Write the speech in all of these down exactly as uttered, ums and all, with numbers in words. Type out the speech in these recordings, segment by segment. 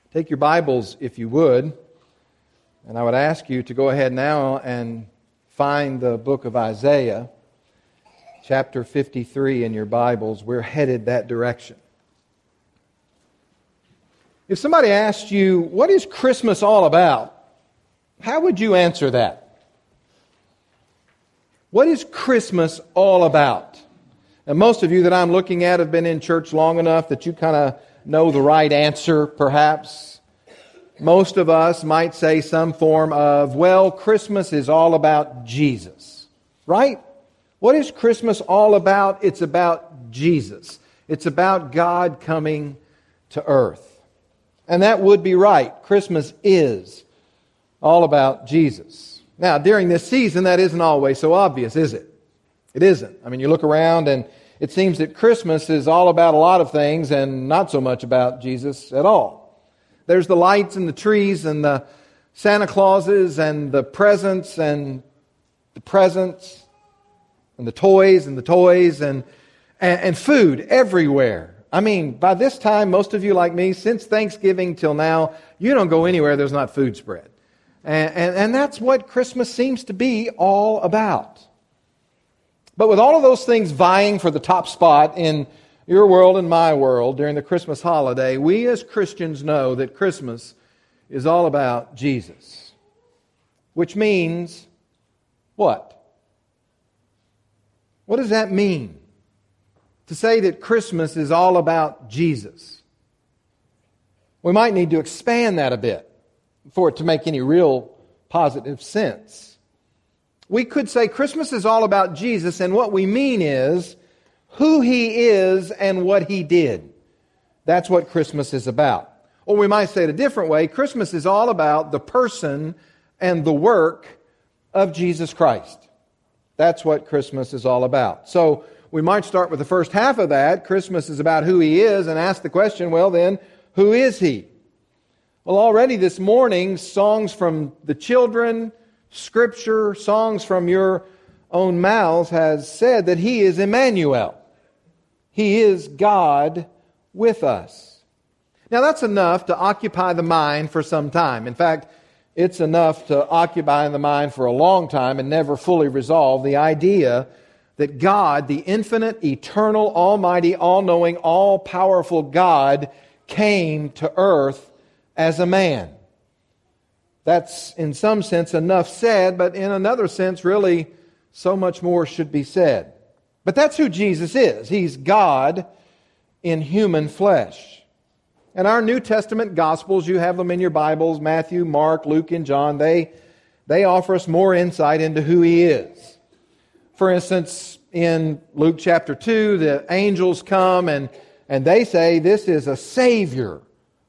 Take your Bibles, if you would, and I would ask you to go ahead now and find the book of Isaiah, chapter fifty-three in your Bibles. We're headed that direction. If somebody asked you, what is Christmas all about? How would you answer that? What is Christmas all about? And most of you that I'm looking at have been in church long enough that you kind of know the right answer, perhaps. Most of us might say some form of, well, Christmas is all about Jesus. Right? What is Christmas all about? It's about Jesus. It's about God coming to earth. And that would be right. Christmas is all about Jesus. Now, during this season, that isn't always so obvious, is it? It isn't. I mean, you look around and it seems that Christmas is all about a lot of things and not so much about Jesus at all. There's the lights and the trees and the Santa Clauses and the presents and the presents and the toys and the toys and, and, and food everywhere. I mean, by this time, most of you like me, since Thanksgiving till now, you don't go anywhere there's not food spread. And, and, and that's what Christmas seems to be all about. But with all of those things vying for the top spot in your world and my world during the Christmas holiday, we as Christians know that Christmas is all about Jesus. Which means what? What does that mean? To say that Christmas is all about Jesus. We might need to expand that a bit for it to make any real positive sense. We could say Christmas is all about Jesus, and what we mean is who He is and what He did. That's what Christmas is about. Or we might say it a different way. Christmas is all about the person and the work of Jesus Christ. That's what Christmas is all about. So we might start with the first half of that. Christmas is about who He is, and ask the question, well then, who is He? Well, already this morning, songs from the children, Scripture, songs from your own mouths has said that He is Emmanuel. He is God with us. Now that's enough to occupy the mind for some time. In fact, it's enough to occupy the mind for a long time and never fully resolve the idea that God, the infinite, eternal, almighty, all-knowing, all-powerful God, came to earth as a man. That's, in some sense, enough said, but in another sense, really, so much more should be said. But that's who Jesus is. He's God in human flesh. And our New Testament Gospels, you have them in your Bibles, Matthew, Mark, Luke, and John, they, they offer us more insight into who He is. For instance, in Luke chapter two, the angels come and, and they say this is a Savior,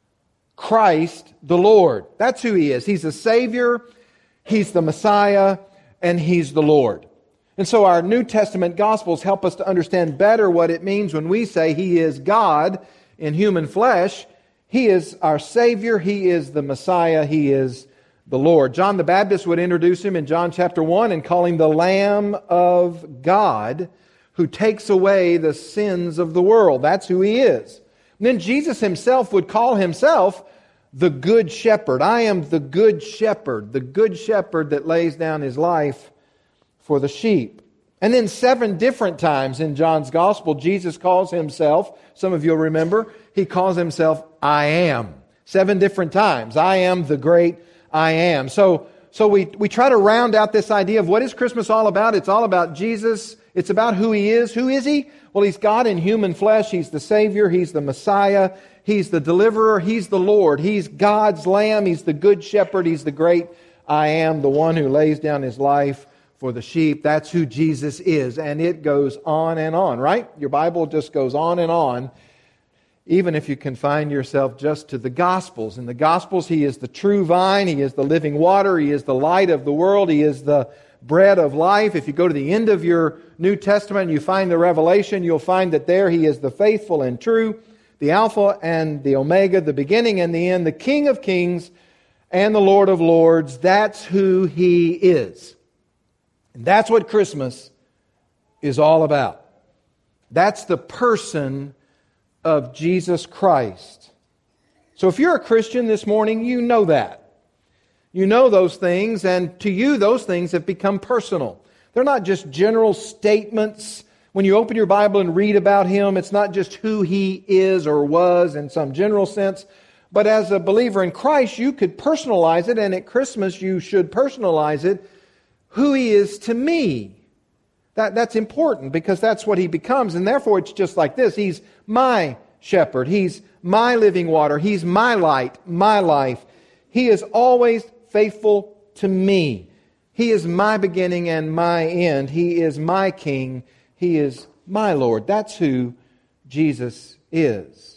Christ the Lord. That's who He is. He's a Savior, He's the Messiah, and He's the Lord. And so our New Testament Gospels help us to understand better what it means when we say He is God in human flesh. He is our Savior, He is the Messiah, He is the Lord. John the Baptist would introduce Him in John chapter one and call Him the Lamb of God who takes away the sins of the world. That's who He is. And then Jesus Himself would call Himself the Good Shepherd. I am the Good Shepherd, the Good Shepherd that lays down His life for the sheep. And then seven different times in John's Gospel, Jesus calls Himself, some of you will remember, He calls Himself, I am. Seven different times. I am the great I am. So, so we, we try to round out this idea of what is Christmas all about. It's all about Jesus. It's about who He is. Who is He? Well, He's God in human flesh. He's the Savior. He's the Messiah. He's the Deliverer. He's the Lord. He's God's Lamb. He's the Good Shepherd. He's the great I am, the one who lays down His life for the sheep. That's who Jesus is. And it goes on and on, right? Your Bible just goes on and on, even if you confine yourself just to the Gospels. In the Gospels, He is the true vine. He is the living water. He is the light of the world. He is the bread of life. If you go to the end of your New Testament and you find the Revelation, you'll find that there He is the faithful and true, the Alpha and the Omega, the beginning and the end, the King of kings and the Lord of lords. That's who He is. And that's what Christmas is all about. That's the person of Jesus Christ. So if you're a Christian this morning, you know that. You know those things, and to you, those things have become personal. They're not just general statements. When you open your Bible and read about Him, it's not just who He is or was in some general sense. But as a believer in Christ, you could personalize it, and at Christmas you should personalize it, who He is to me. That, that's important because that's what He becomes, and therefore it's just like this. He's my shepherd. He's my living water. He's my light, my life. He is always faithful to me. He is my beginning and my end. He is my King. He is my Lord. That's who Jesus is.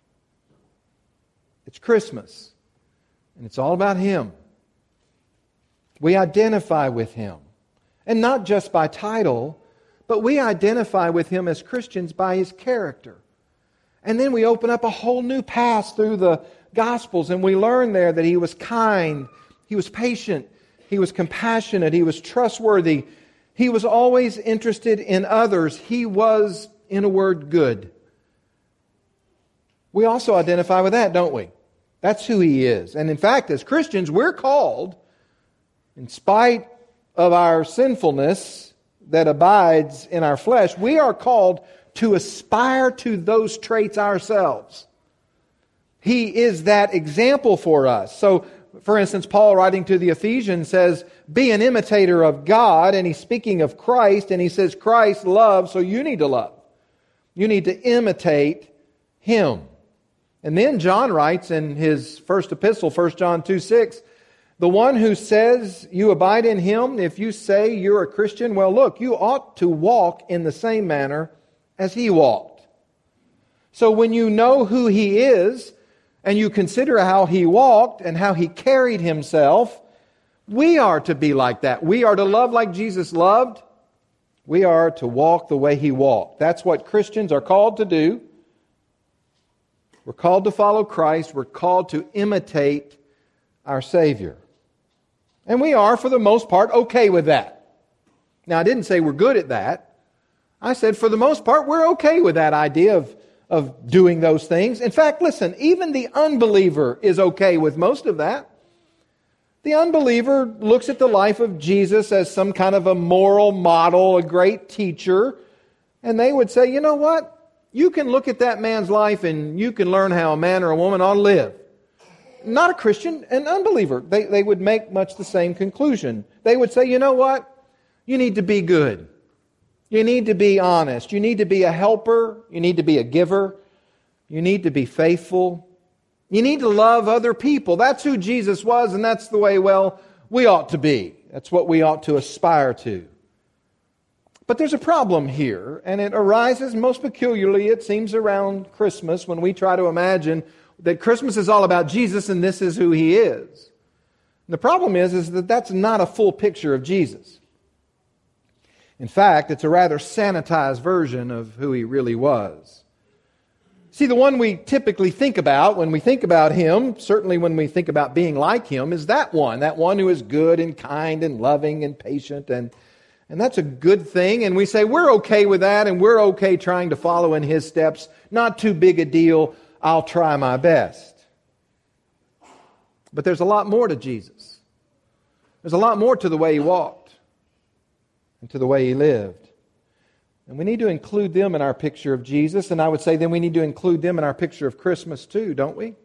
It's Christmas, and it's all about Him. We identify with Him, and not just by title, but we identify with Him as Christians by His character. And then we open up a whole new path through the Gospels, and we learn there that He was kind, He was patient, He was compassionate, He was trustworthy, He was always interested in others. He was, in a word, good. We also identify with that, don't we? That's who He is. And in fact, as Christians, we're called, in spite of our sinfulness that abides in our flesh, we are called to aspire to those traits ourselves. He is that example for us. So, for instance, Paul, writing to the Ephesians, says, be an imitator of God, and he's speaking of Christ, and he says, Christ loves, so you need to love. You need to imitate Him. And then John writes in his first epistle, First John two six, the one who says you abide in Him, if you say you're a Christian, well, look, you ought to walk in the same manner as He walked. So when you know who He is, and you consider how He walked and how He carried Himself, we are to be like that. We are to love like Jesus loved. We are to walk the way He walked. That's what Christians are called to do. We're called to follow Christ. We're called to imitate our Savior. And we are, for the most part, okay with that. Now, I didn't say we're good at that. I said, for the most part, we're okay with that idea of, of doing those things. In fact, listen, even the unbeliever is okay with most of that. The unbeliever looks at the life of Jesus as some kind of a moral model, a great teacher, and they would say, you know what? You can look at that man's life and you can learn how a man or a woman ought to live. Not a Christian, an unbeliever. They, they would make much the same conclusion. They would say, you know what? You need to be good. You need to be honest. You need to be a helper. You need to be a giver. You need to be faithful. You need to love other people. That's who Jesus was, and that's the way, well, we ought to be. That's what we ought to aspire to. But there's a problem here, and it arises most peculiarly, it seems, around Christmas when we try to imagine that Christmas is all about Jesus and this is who He is. And the problem is, is that that's not a full picture of Jesus. In fact, it's a rather sanitized version of who He really was. See, the one we typically think about when we think about Him, certainly when we think about being like Him, is that one, that one who is good and kind and loving and patient, and And that's a good thing, and we say we're okay with that, and we're okay trying to follow in His steps. Not too big a deal, I'll try my best. But there's a lot more to Jesus. There's a lot more to the way He walked and to the way He lived. And we need to include them in our picture of Jesus, and I would say then we need to include them in our picture of Christmas too, don't we?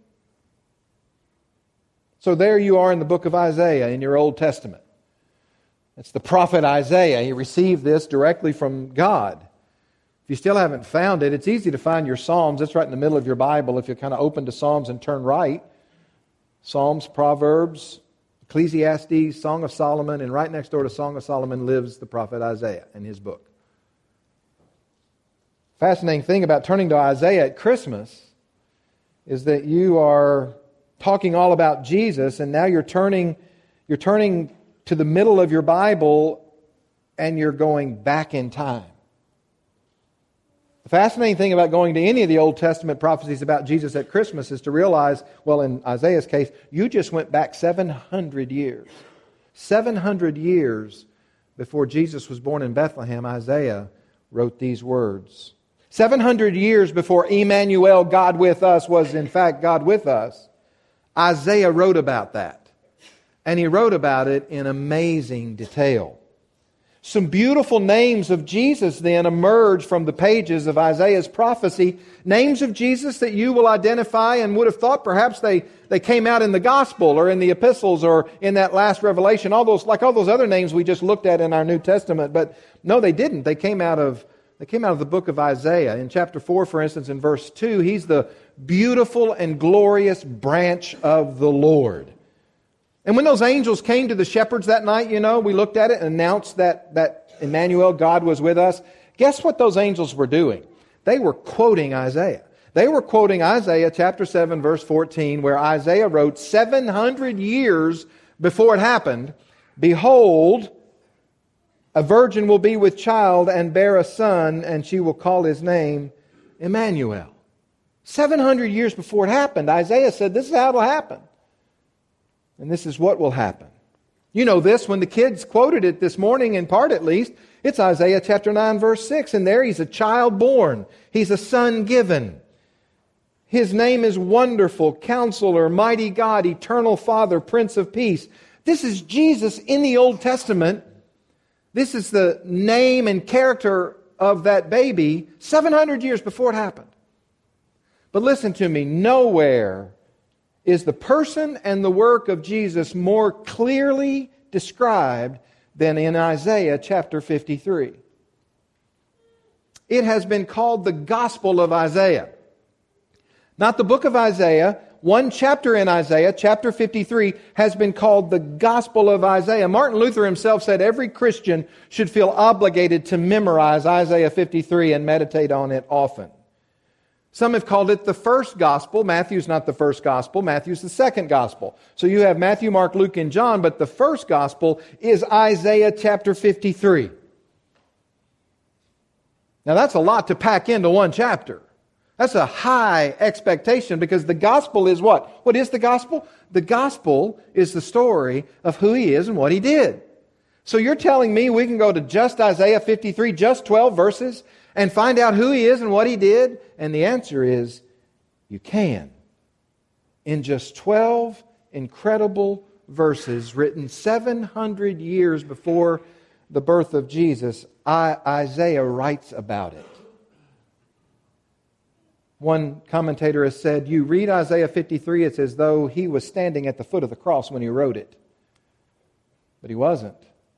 So there you are in the book of Isaiah in your Old Testament. It's the prophet Isaiah. He received this directly from God. If you still haven't found it, it's easy to find your Psalms. It's right in the middle of your Bible if you kind of open to Psalms and turn right. Psalms, Proverbs, Ecclesiastes, Song of Solomon, and right next door to Song of Solomon lives the prophet Isaiah in his book. Fascinating thing about turning to Isaiah at Christmas is that you are talking all about Jesus, and now you're turning, you're turning to the middle of your Bible, and you're going back in time. The fascinating thing about going to any of the Old Testament prophecies about Jesus at Christmas is to realize, well, in Isaiah's case, you just went back seven hundred years. seven hundred years before Jesus was born in Bethlehem, Isaiah wrote these words. seven hundred years before Emmanuel, God with us, was in fact God with us, Isaiah wrote about that. And he wrote about it in amazing detail. Some beautiful names of Jesus then emerge from the pages of Isaiah's prophecy. Names of Jesus that you will identify and would have thought perhaps they, they came out in the gospel or in the epistles or in that last revelation. All those, like all those other names we just looked at in our New Testament. But no, they didn't. They came out of, they came out of the book of Isaiah. In chapter four, for instance, in verse two, he's the beautiful and glorious branch of the Lord. And when those angels came to the shepherds that night, you know, we looked at it and announced that, that Emmanuel, God was with us. Guess what those angels were doing? They were quoting Isaiah. They were quoting Isaiah chapter seven, verse fourteen, where Isaiah wrote seven hundred years before it happened, "Behold, a virgin will be with child and bear a son, and she will call his name Emmanuel." seven hundred years before it happened, Isaiah said, this is how it will happen. And this is what will happen. You know this, when the kids quoted it this morning, in part at least, it's Isaiah chapter nine, verse six. And there he's a child born. He's a son given. His name is Wonderful, Counselor, Mighty God, Eternal Father, Prince of Peace. This is Jesus in the Old Testament. This is the name and character of that baby seven hundred years before it happened. But listen to me, nowhere is the person and the work of Jesus more clearly described than in Isaiah chapter fifty-three. It has been called the Gospel of Isaiah. Not the book of Isaiah. One chapter in Isaiah, chapter fifty-three, has been called the Gospel of Isaiah. Martin Luther himself said every Christian should feel obligated to memorize Isaiah fifty-three and meditate on it often. Some have called it the first gospel. Matthew's not the first gospel. Matthew's the second gospel. So you have Matthew, Mark, Luke, and John, but the first gospel is Isaiah chapter fifty-three. Now that's a lot to pack into one chapter. That's a high expectation because the gospel is what? What is the gospel? The gospel is the story of who He is and what He did. So you're telling me we can go to just Isaiah fifty-three, just twelve verses, and find out who He is and what He did? And the answer is, you can. In just twelve incredible verses written seven hundred years before the birth of Jesus, Isaiah writes about it. One commentator has said, you read Isaiah fifty-three, it's as though he was standing at the foot of the cross when he wrote it. But he wasn't.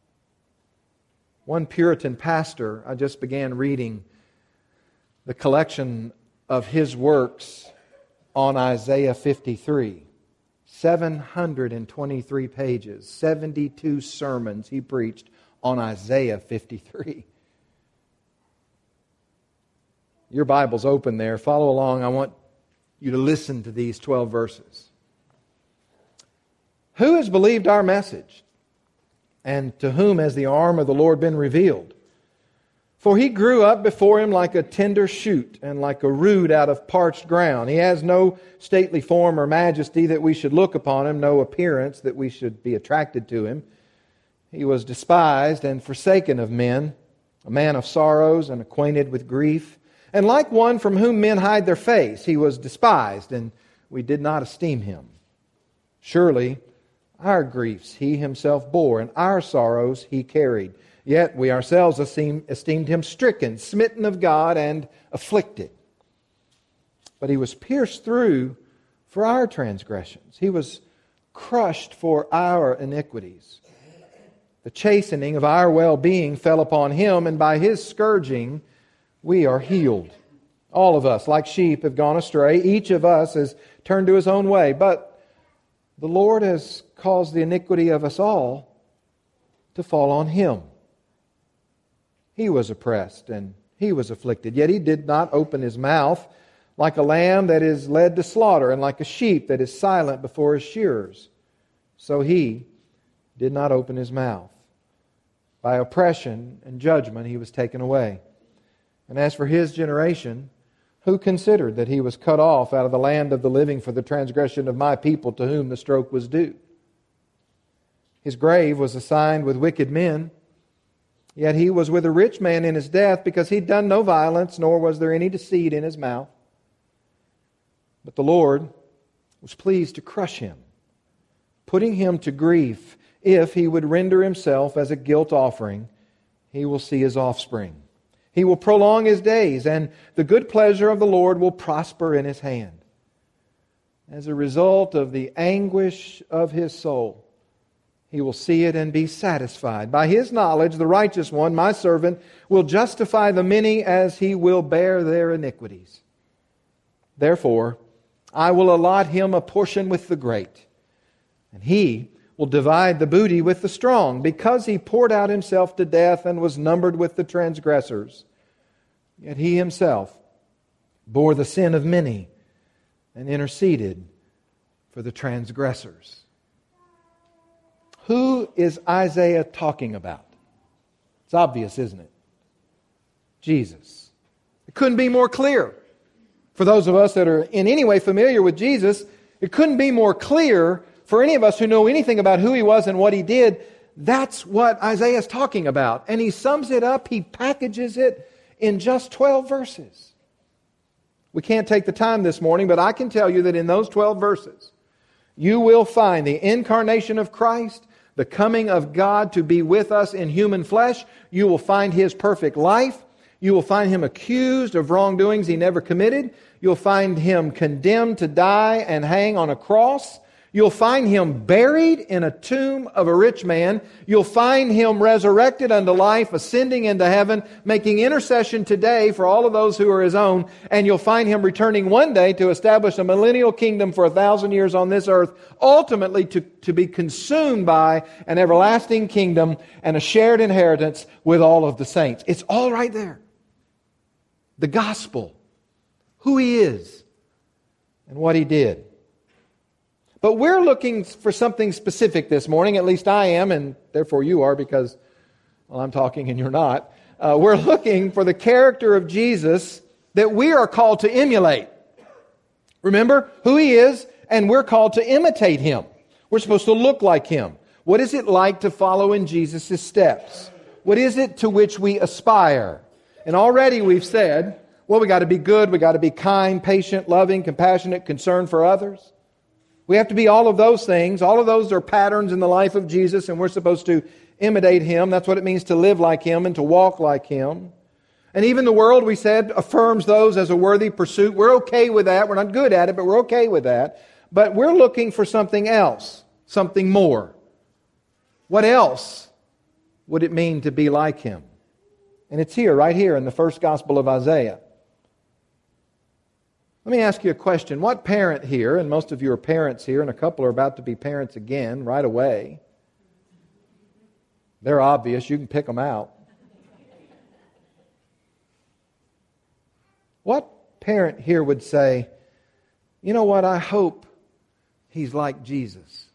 One Puritan pastor, I just began reading the collection of his works on Isaiah fifty-three. seven hundred twenty-three pages, seventy-two sermons he preached on Isaiah fifty-three. Your Bible's open there. Follow along. I want you to listen to these twelve verses. Who has believed our message? And to whom has the arm of the Lord been revealed? For He grew up before Him like a tender shoot, and like a root out of parched ground. He has no stately form or majesty that we should look upon Him, no appearance that we should be attracted to Him. He was despised and forsaken of men, a man of sorrows and acquainted with grief. And like one from whom men hide their face, He was despised, and we did not esteem Him. Surely our griefs He Himself bore, and our sorrows He carried. Yet we ourselves esteemed Him stricken, smitten of God, and afflicted. But He was pierced through for our transgressions. He was crushed for our iniquities. The chastening of our well-being fell upon Him, and by His scourging we are healed. All of us, like sheep, have gone astray. Each of us has turned to his own way. But the Lord has caused the iniquity of us all to fall on Him. He was oppressed and He was afflicted, yet He did not open His mouth. Like a lamb that is led to slaughter, and like a sheep that is silent before his shearers, so He did not open His mouth. By oppression and judgment He was taken away. And as for His generation, who considered that He was cut off out of the land of the living for the transgression of my people, to whom the stroke was due? His grave was assigned with wicked men, yet He was with a rich man in His death, because He'd done no violence, nor was there any deceit in His mouth. But the Lord was pleased to crush him, putting him to grief. If he would render himself as a guilt offering, he will see his offspring. He will prolong his days, and the good pleasure of the Lord will prosper in his hand. As a result of the anguish of his soul, he will see it and be satisfied. By his knowledge, the righteous one, my servant, will justify the many as he will bear their iniquities. Therefore, I will allot him a portion with the great, and he will divide the booty with the strong, because he poured out himself to death and was numbered with the transgressors. Yet he himself bore the sin of many and interceded for the transgressors. Who is Isaiah talking about? It's obvious, isn't it? Jesus. It couldn't be more clear. For those of us that are in any way familiar with Jesus, it couldn't be more clear for any of us who know anything about who He was and what He did. That's what Isaiah is talking about. And he sums it up, he packages it in just twelve verses. We can't take the time this morning, but I can tell you that in those twelve verses, you will find the incarnation of Christ, the coming of God to be with us in human flesh. You will find His perfect life. You will find Him accused of wrongdoings He never committed. You'll find Him condemned to die and hang on a cross. You'll find Him buried in a tomb of a rich man. You'll find Him resurrected unto life, ascending into heaven, making intercession today for all of those who are His own. And you'll find Him returning one day to establish a millennial kingdom for a thousand years on this earth, ultimately to, to be consumed by an everlasting kingdom and a shared inheritance with all of the saints. It's all right there. The gospel, who He is, and what He did. But we're looking for something specific this morning, at least I am, and therefore you are, because, well, I'm talking and you're not. Uh, we're looking for the character of Jesus that we are called to emulate. Remember who He is, and we're called to imitate Him. We're supposed to look like Him. What is it like to follow in Jesus' steps? What is it to which we aspire? And already we've said, well, we got to be good, we got to be kind, patient, loving, compassionate, concerned for others. We have to be all of those things. All of those are patterns in the life of Jesus, and we're supposed to imitate Him. That's what it means to live like Him and to walk like Him. And even the world, we said, affirms those as a worthy pursuit. We're okay with that. We're not good at it, but we're okay with that. But we're looking for something else, something more. What else would it mean to be like Him? And it's here, right here in the first Gospel of Isaiah. Let me ask you a question. What parent here, and most of you are parents here, and a couple are about to be parents again right away. They're obvious. You can pick them out. What parent here would say, you know what, I hope he's like Jesus.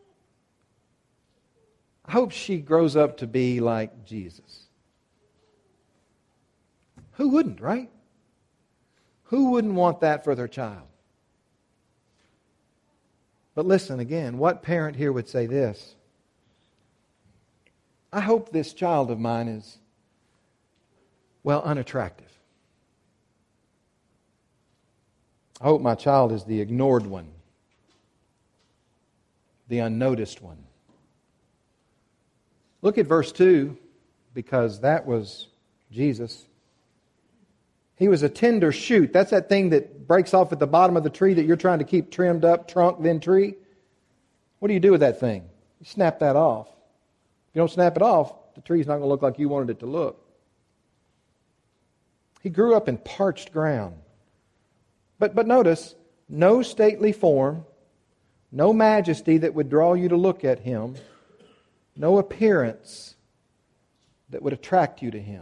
I hope she grows up to be like Jesus. Who wouldn't, right? Who wouldn't want that for their child? But listen again, what parent here would say this? I hope this child of mine is, well, unattractive. I hope my child is the ignored one, the unnoticed one. Look at verse two, because that was Jesus. He was a tender shoot. That's that thing that breaks off at the bottom of the tree that you're trying to keep trimmed up, trunk, then tree. What do you do with that thing? You snap that off. If you don't snap it off, the tree's not going to look like you wanted it to look. He grew up in parched ground. But, but notice, no stately form, no majesty that would draw you to look at Him, no appearance that would attract you to Him.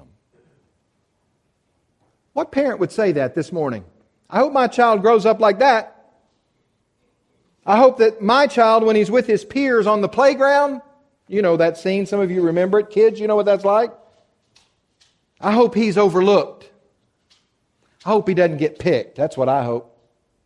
What parent would say that this morning? I hope my child grows up like that. I hope that my child, when he's with his peers on the playground, you know that scene, some of you remember it. Kids, you know what that's like? I hope he's overlooked. I hope he doesn't get picked. That's what I hope.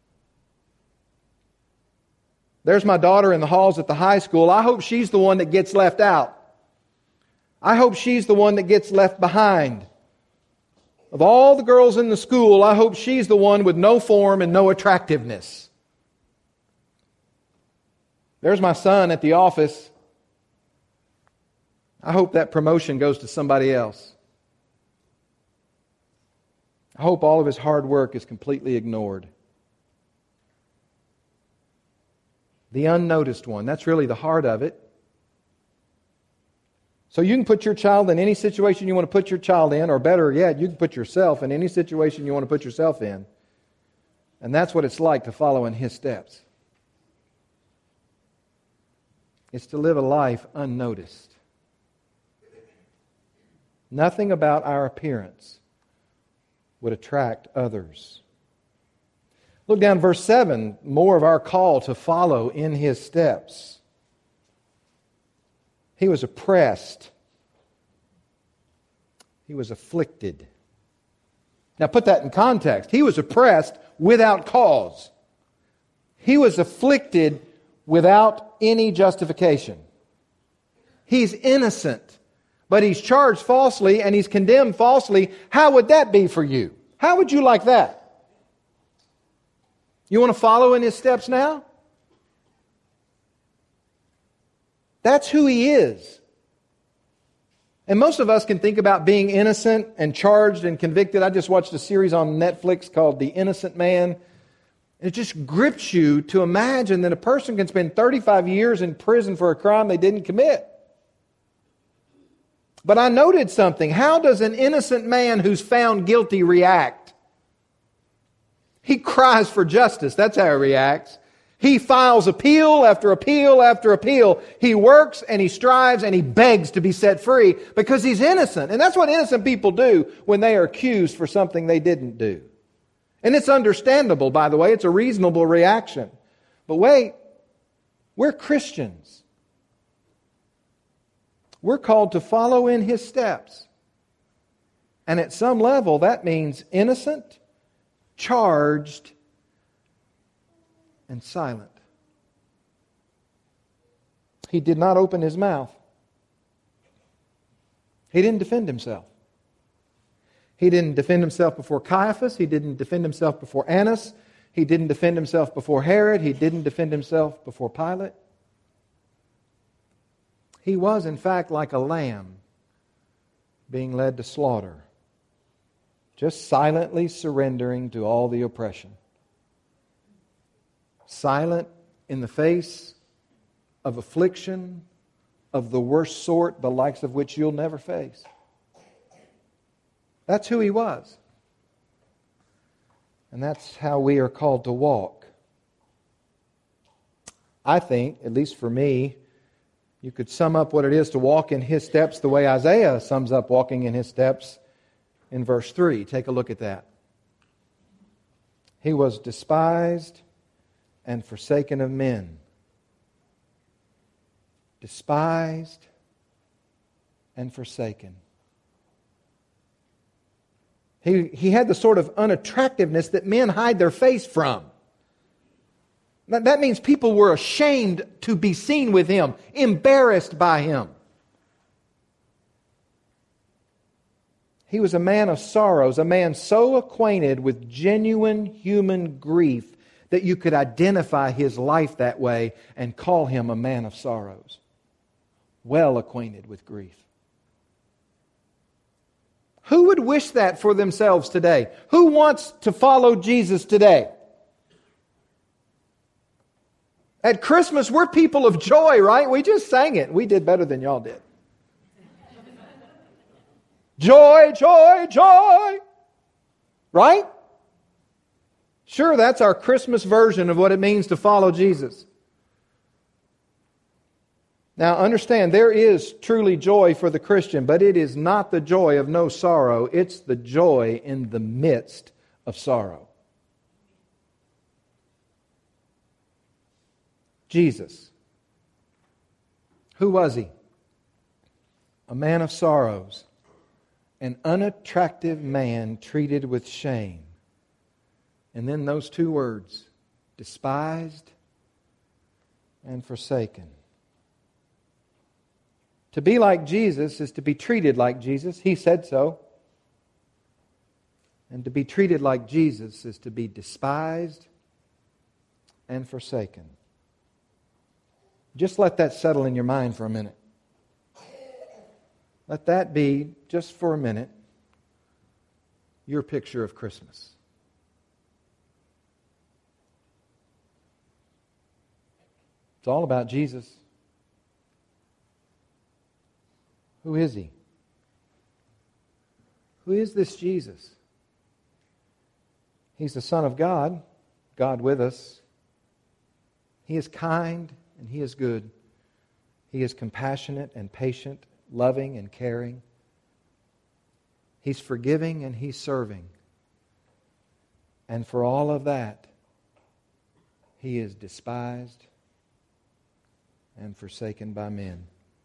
There's my daughter in the halls at the high school. I hope she's the one that gets left out. I hope she's the one that gets left behind. Of all the girls in the school, I hope she's the one with no form and no attractiveness. There's my son at the office. I hope that promotion goes to somebody else. I hope all of his hard work is completely ignored. The unnoticed one. That's really the heart of it. So you can put your child in any situation you want to put your child in, or better yet, you can put yourself in any situation you want to put yourself in. And that's what it's like to follow in His steps. It's to live a life unnoticed. Nothing about our appearance would attract others. Look down verse seven, more of our call to follow in His steps. He was oppressed. He was afflicted. Now put that in context. He was oppressed without cause. He was afflicted without any justification. He's innocent, but he's charged falsely and he's condemned falsely. How would that be for you? How would you like that? You want to follow in His steps now? That's who He is. And most of us can think about being innocent and charged and convicted. I just watched a series on Netflix called The Innocent Man. It just grips you to imagine that a person can spend thirty-five years in prison for a crime they didn't commit. But I noted something. How does an innocent man who's found guilty react? He cries for justice. That's how he reacts. He files appeal after appeal after appeal. He works and he strives and he begs to be set free because he's innocent. And that's what innocent people do when they are accused for something they didn't do. And it's understandable, by the way. It's a reasonable reaction. But wait, we're Christians. We're called to follow in His steps. And at some level, that means innocent, charged, and silent. He did not open His mouth. He didn't defend Himself. He didn't defend Himself before Caiaphas. He didn't defend Himself before Annas. He didn't defend Himself before Herod. He didn't defend Himself before Pilate. He was, in fact, like a lamb being led to slaughter, just silently surrendering to all the oppression. Silent in the face of affliction of the worst sort, the likes of which you'll never face. That's who He was. And that's how we are called to walk. I think, at least for me, you could sum up what it is to walk in His steps the way Isaiah sums up walking in His steps in verse three. Take a look at that. He was despised and forsaken of men. Despised and forsaken. He, he had the sort of unattractiveness that men hide their face from. That, that means people were ashamed to be seen with Him, embarrassed by Him. He was a man of sorrows, a man so acquainted with genuine human grief that you could identify his life that way and call him a man of sorrows. Well acquainted with grief. Who would wish that for themselves today? Who wants to follow Jesus today? At Christmas, we're people of joy, right? We just sang it. We did better than y'all did. Joy, joy, joy. Right? Sure, that's our Christmas version of what it means to follow Jesus. Now, understand, there is truly joy for the Christian, but it is not the joy of no sorrow. It's the joy in the midst of sorrow. Jesus. Who was He? A man of sorrows. An unattractive man treated with shame. And then those two words, despised and forsaken. To be like Jesus is to be treated like Jesus. He said so. And to be treated like Jesus is to be despised and forsaken. Just let that settle in your mind for a minute. Let that be, just for a minute, your picture of Christmas. It's all about Jesus. Who is He? Who is this Jesus? He's the Son of God, God with us. He is kind and He is good. He is compassionate and patient, loving and caring. He's forgiving and He's serving. And for all of that, He is despised and forsaken by men.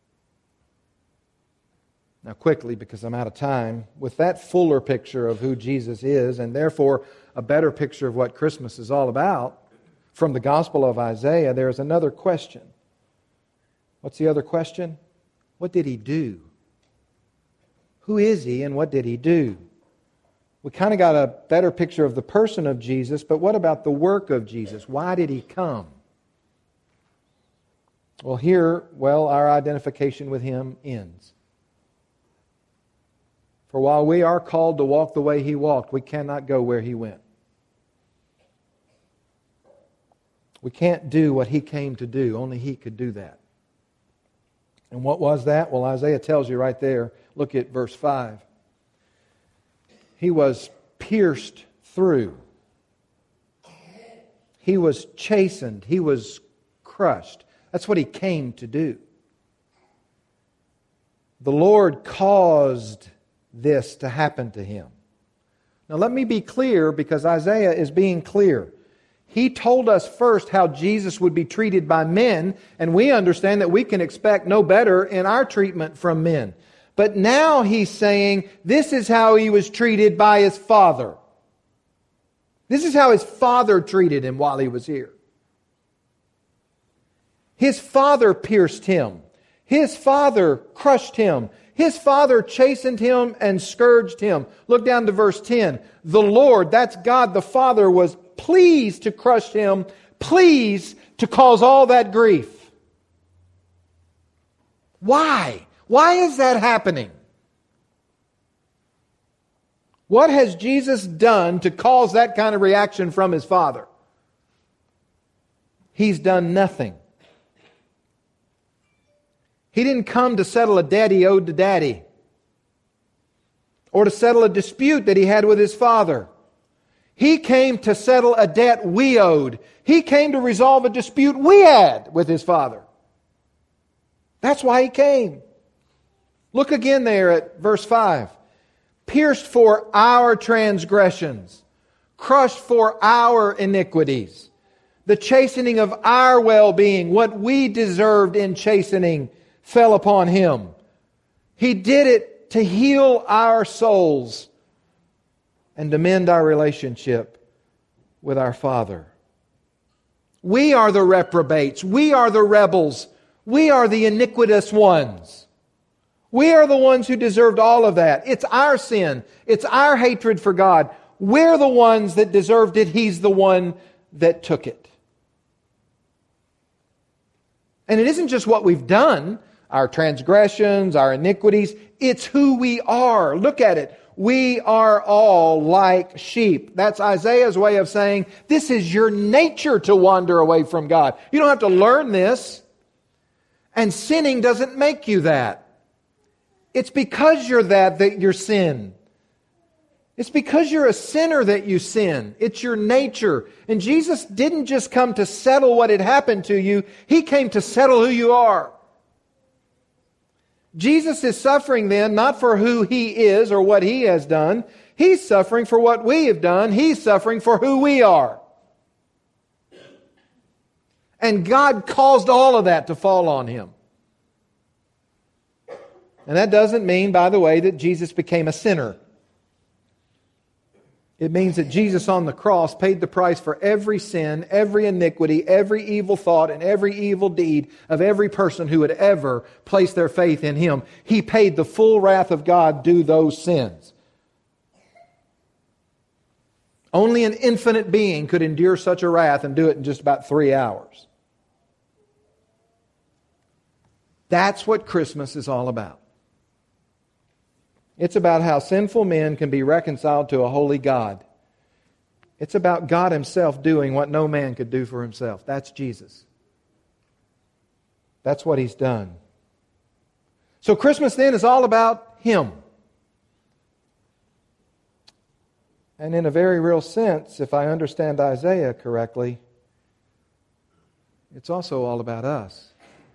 Now quickly, because I'm out of time, with that fuller picture of who Jesus is, and therefore a better picture of what Christmas is all about, from the Gospel of Isaiah, there is another question. What's the other question? What did He do? Who is He and what did He do? We kind of got a better picture of the person of Jesus, but what about the work of Jesus? Why did He come? Well, here, well, our identification with Him ends. For while we are called to walk the way He walked, we cannot go where He went. We can't do what He came to do. Only He could do that. And what was that? Well, Isaiah tells you right there. Look at verse five. He was pierced through. He was chastened. He was crushed. That's what He came to do. The Lord caused this to happen to Him. Now let me be clear, because Isaiah is being clear. He told us first how Jesus would be treated by men, and we understand that we can expect no better in our treatment from men. But now He's saying this is how He was treated by His Father. This is how His Father treated Him while He was here. His Father pierced Him. His Father crushed Him. His Father chastened Him and scourged Him. Look down to verse ten. The Lord, that's God the Father, was pleased to crush Him, pleased to cause all that grief. Why? Why is that happening? What has Jesus done to cause that kind of reaction from His Father? He's done nothing. He didn't come to settle a debt He owed to Daddy, or to settle a dispute that He had with His Father. He came to settle a debt we owed. He came to resolve a dispute we had with His Father. That's why He came. Look again there at verse five. Pierced for our transgressions, crushed for our iniquities. The chastening of our well-being, what we deserved in chastening, fell upon Him. He did it to heal our souls and to mend our relationship with our Father. We are the reprobates. We are the rebels. We are the iniquitous ones. We are the ones who deserved all of that. It's our sin. It's our hatred for God. We're the ones that deserved it. He's the one that took it. And it isn't just what we've done, our transgressions, our iniquities. It's who we are. Look at it. We are all like sheep. That's Isaiah's way of saying, this is your nature to wander away from God. You don't have to learn this. And sinning doesn't make you that. It's because you're that that you're sin. It's because you're a sinner that you sin. It's your nature. And Jesus didn't just come to settle what had happened to you. He came to settle who you are. Jesus is suffering then not for who He is or what He has done. He's suffering for what we have done. He's suffering for who we are. And God caused all of that to fall on Him. And that doesn't mean, by the way, that Jesus became a sinner. It means that Jesus on the cross paid the price for every sin, every iniquity, every evil thought, and every evil deed of every person who had ever placed their faith in Him. He paid the full wrath of God due those sins. Only an infinite being could endure such a wrath and do it in just about three hours. That's what Christmas is all about. It's about how sinful men can be reconciled to a holy God. It's about God Himself doing what no man could do for Himself. That's Jesus. That's what He's done. So Christmas then is all about Him. And in a very real sense, if I understand Isaiah correctly, it's also all about us.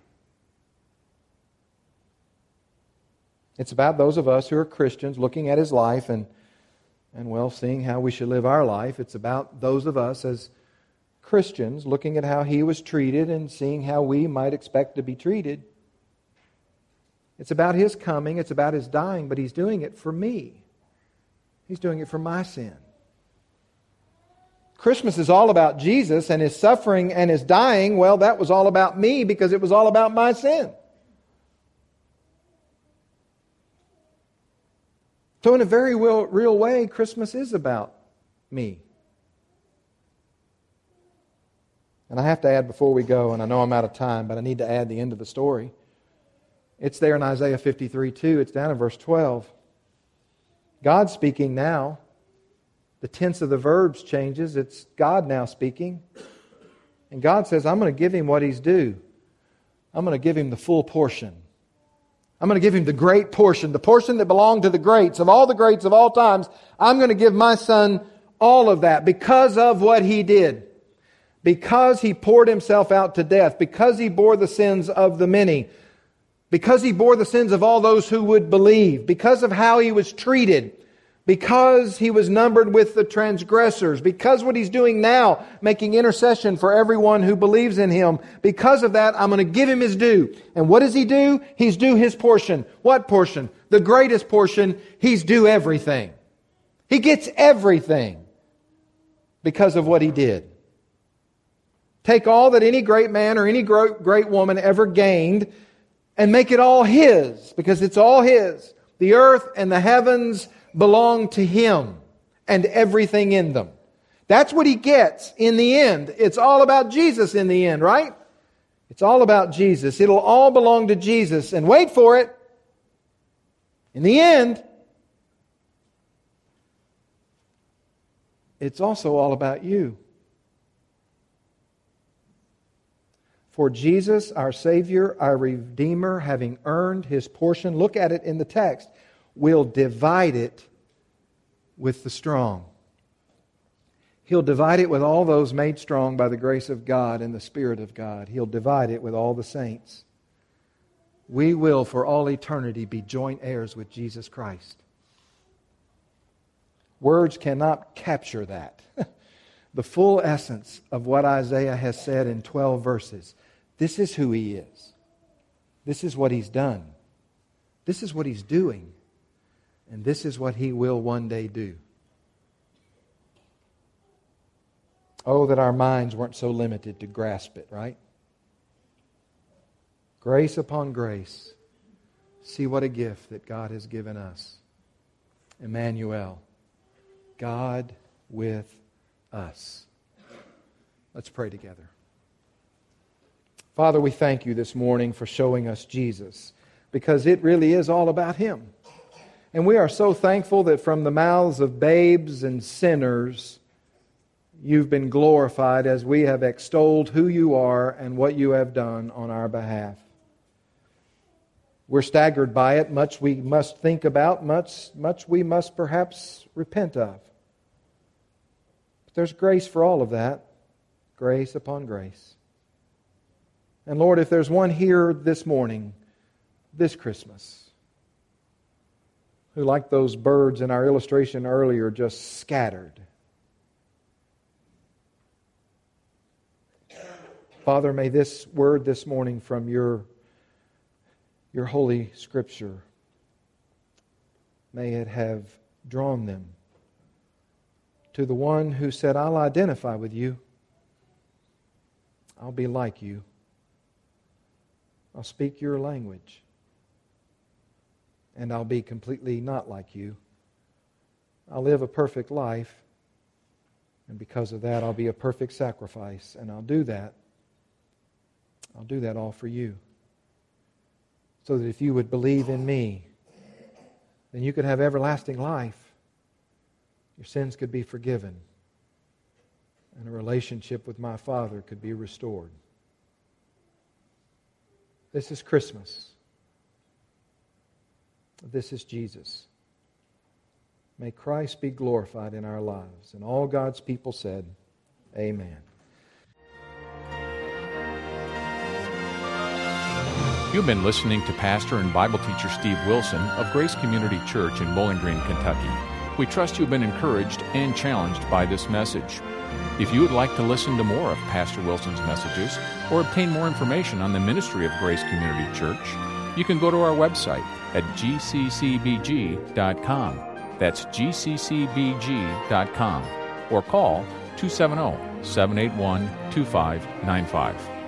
It's about those of us who are Christians looking at His life and, and well, seeing how we should live our life. It's about those of us as Christians looking at how He was treated and seeing how we might expect to be treated. It's about His coming. It's about His dying, but He's doing it for me. He's doing it for my sin. Christmas is all about Jesus and His suffering and His dying. Well, that was all about me because it was all about my sin. So in a very real, real way, Christmas is about me. And I have to add before we go, and I know I'm out of time, but I need to add the end of the story. It's there in Isaiah fifty-three two. It's down in verse twelve. God's speaking now. The tense of the verbs changes. It's God now speaking. And God says, I'm going to give him what he's due. I'm going to give him the full portion. I'm going to give him the great portion, the portion that belonged to the greats, of all the greats of all times. I'm going to give my son all of that because of what he did. Because he poured himself out to death. Because he bore the sins of the many. Because he bore the sins of all those who would believe. Because of how he was treated. Because he was numbered with the transgressors. Because what he's doing now, making intercession for everyone who believes in him. Because of that, I'm going to give him his due. And what does he do? He's due his portion. What portion? The greatest portion. He's due everything. He gets everything because of what he did. Take all that any great man or any great woman ever gained and make it all his, because it's all his. The earth and the heavens belong to him and everything in them. That's what he gets in the end. It's all about Jesus in the end, right? It's all about Jesus. It'll all belong to Jesus. And wait for it. In the end, it's also all about you. For Jesus, our Savior, our Redeemer, having earned his portion, look at it in the text, will divide it with the strong. He'll divide it with all those made strong by the grace of God and the Spirit of God. He'll divide it with all the saints. We will, for all eternity, be joint heirs with Jesus Christ. Words cannot capture that. The full essence of what Isaiah has said in twelve verses. This is who he is. This is what he's done. This is what he's doing. And this is what he will one day do. Oh, that our minds weren't so limited to grasp it, right? Grace upon grace. See what a gift that God has given us. Emmanuel, God with us. Let's pray together. Father, we thank you this morning for showing us Jesus, because it really is all about him. And we are so thankful that from the mouths of babes and sinners, you've been glorified as we have extolled who you are and what you have done on our behalf. We're staggered by it. Much we must think about, much, much we must perhaps repent of. But there's grace for all of that. Grace upon grace. And Lord, if there's one here this morning, this Christmas, who, like those birds in our illustration earlier, just scattered. Father, may this word this morning from your, your holy Scripture, may it have drawn them to the one who said, I'll identify with you. I'll be like you. I'll speak your language. And I'll be completely not like you. I'll live a perfect life. And because of that, I'll be a perfect sacrifice. And I'll do that. I'll do that all for you. so that if you would believe in me, then you could have everlasting life. Your sins could be forgiven, and a relationship with my Father could be restored. This is Christmas. This is Jesus. May Christ be glorified in our lives. And all God's people said, Amen. You've been listening to Pastor and Bible teacher Steve Wilson of Grace Community Church in Bowling Green, Kentucky. We trust you've been encouraged and challenged by this message. If you would like to listen to more of Pastor Wilson's messages or obtain more information on the ministry of Grace Community Church, you can go to our website at g c c b g dot com. That's g c c b g dot com. Or call two seven zero, seven eight one, two five nine five.